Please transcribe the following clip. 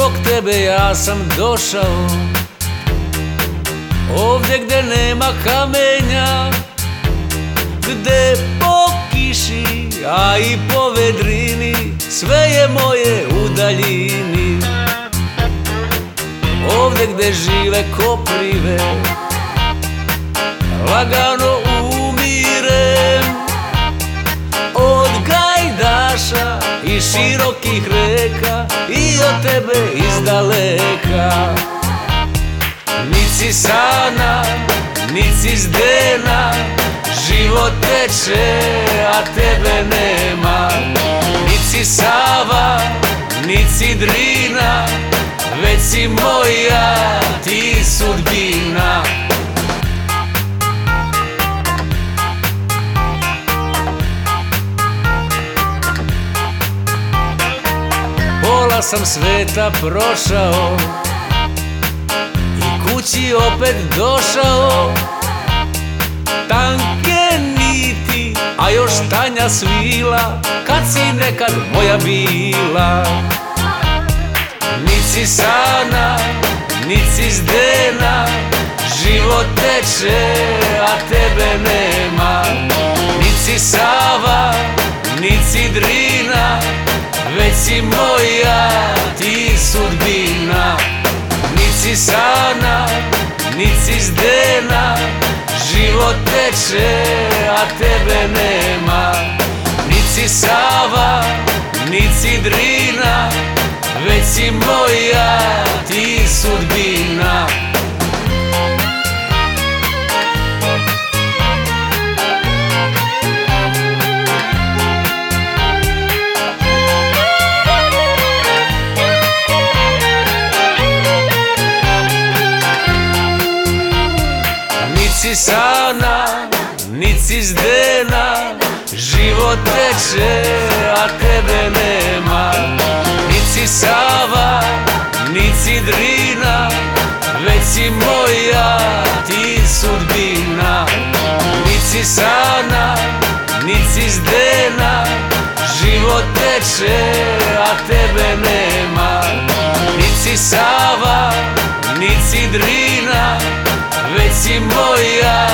zbog tebe ja sam došao ovdje gdje nema kamenja, gdje po kiši, a i po vedrini sve je moje u daljini. Ovdje gdje žive koprive, lagano umirem od gajdaša i širokih reka i od tebe izdaleka. Nici sana, nici zdena, život teče, a tebe nema. Nici Sava, nici Drina, već si moja ti sudbina. Pola sam sveta prošao i kući opet došao. Tanke niti, a još tanja svila, kad si nekad moja bila. Nici sana, nici zdena, život teče, a tebe nema. Nici Sava, nici Drina, već si moja ti sudbina. Nici sana, nici zdena, život teče, a tebe nema. Nici Sava, nici Drina, već si moja ti sudbina. Nici sana, nici zdena, život teče, a tebe nema. Nici Sava, nici Drina, već si moja ti sudbina. Nici sana, nici zdena, život teče, a tebe nema. Nici Sava, nici Drina, već si moja